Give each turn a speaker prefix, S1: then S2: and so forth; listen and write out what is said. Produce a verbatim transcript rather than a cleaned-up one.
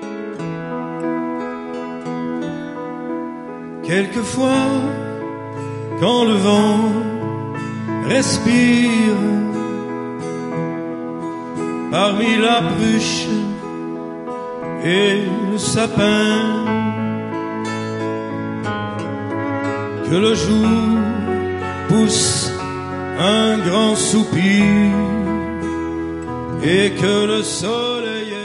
S1: Quelquefois, quand le vent respire parmi la bruche et le sapin, que le jour pousse un grand soupir et que le soleil est